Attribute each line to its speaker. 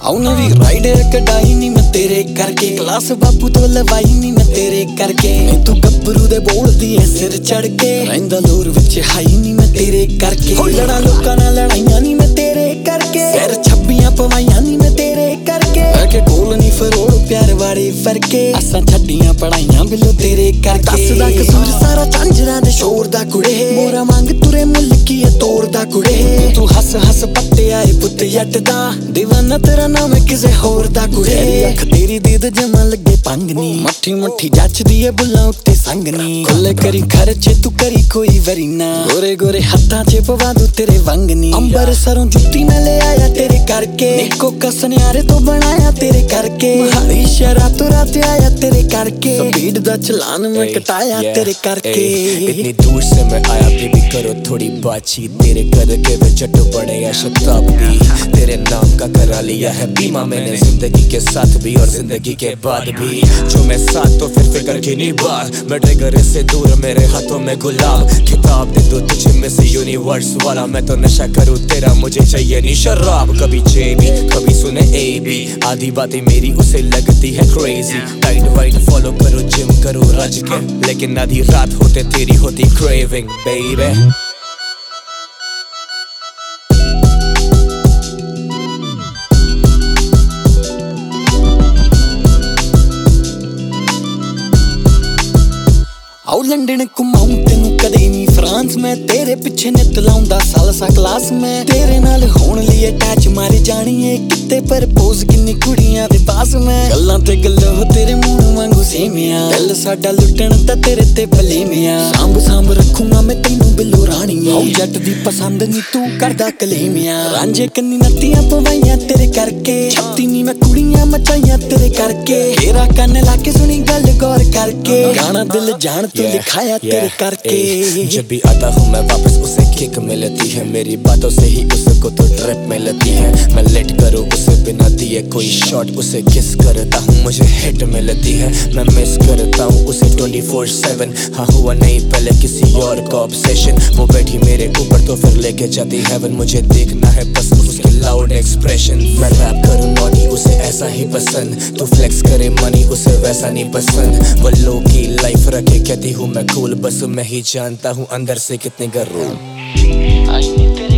Speaker 1: आउ नवी राइडर कटाई नी मैं तेरे करके, क्लास बापू तो लवाई नी मैं तेरे करके। मैं तू गब्बरू दे बोलदी है सिर चढ़ के, रहिंदा लोर विच हाई नी मैं तेरे करके। हो लड़ा लोकां नाल लड़ाइयां नी मैं तेरे करके, पैर छब्बियां पवाइयां नी मैं तेरे करके। आके कोल नी फरोड़ प्यार वाले फरके, असां छड्डियां पढ़ाइयां बिलो तेरे करके। दसदा कसूर सारा झांझरां दे शोर दा कुड़े, मोरा मंग तुरे मुल्ल की है तोड़ दा कुड़े। तू हस हस पट्टे आए पुत जट दा, दीवाना तेरा नाम है किसे होर दा कुड़े। अख तेरी दीद जमा लगे पंगनी, मट्ठी मट्ठी जचदी है बुल्लां उत्ते संगनी। खुले करी खर्चे तू करी कोई वरी ना, गोरे गोरे हत्थां च पवा दूं तेरे वंगनी। अंबर सरों जुत्ती मैं ले आया तेरे करके, निक्को कसन्यारे तो बनाया तेरे करके। हाली शहरा तो रात आया तेरे करके, स्पीड दा चलान मैं कटाया तेरे करके।
Speaker 2: इतनी दूर से मैं आया बेबी करो थोड़ी बातचीत, तेरे करके मैं चट्टू पड़े या शताब्दी। तेरे नाम का करा लिया है बीमा मैंने, जिंदगी के साथ भी और जिंदगी के बाद भी। जो मैं साथ तो फिर फिक्र की नहीं बात, मैं ट्रिगर से दूर मेरे हाथों में गुलाब। किताब दे दो तुझे में से यूनिवर्स वाला, मैं तो नशा करूँ तेरा मुझे चाहिए नहीं शराब। कभी जेबी कभी सुने ए बी, आधी बातें मेरी उसे लगती है क्रेजी। टाइट वाइट फॉलो करो जिम करो रज के, लेकिन आधी रात होते तेरी होती क्रेविंग बेबी।
Speaker 1: आउ लंडन घुमाऊं तेनू कदे नी फ्रांस, मैं तेरे पिछे नित लाउंदा सालसा क्लास में। तेरे नाल होण लई अटैच मारे जानी है, किते प्रपोज किन्नी कुड़ियां दे पास में। गल्लां ते गल्लो तेरे मुंह वांगू सेमिया, दिल साडा लुटण दा तेरे ते भलेमिया। सांभ सांभ रखूंगा मैं तेनू बिल्लो राणिया, आउ जट दी पसंद नी तू करदा कलेमिया। रांझे कन्नी नत्तियां पवाइयां तेरे करके, छत्ती नी मैं कुड़ियां मचाइयां तेरे करके। तेरा कन्न लाके सुनी गल गौर करके, गाना दिल जान तू लिखाया तेरे करके।
Speaker 2: जब भी आता हूँ मैं वापस उसे किक मिलती है, मेरी बातों से ही उसको तो ट्रिप मिलती है। मैं लेट करूँ उसे बिना दिए कोई शॉट, उसे किस करता हूँ मुझे हिट मिलती है। मैं मिस करता हूँ उसे 24/7, हाँ हुआ नहीं पहले किसी और का ऑब्सेशन। वो बैठी मेरे ऊपर तो फिर लेके जाती हेवन, मुझे देखना है बस उसके लाउड एक्सप्रेशन। मैं रैप करूँ नॉटी उसे ऐसा ही पसंद, तू फ्लेक्स करे मनी उसे वैसा नहीं पसंद। वो लो की लाइफ रखे कहती हूँ मैं कूल, बस मैं ही जानता हूँ अंदर से कितने गर्म।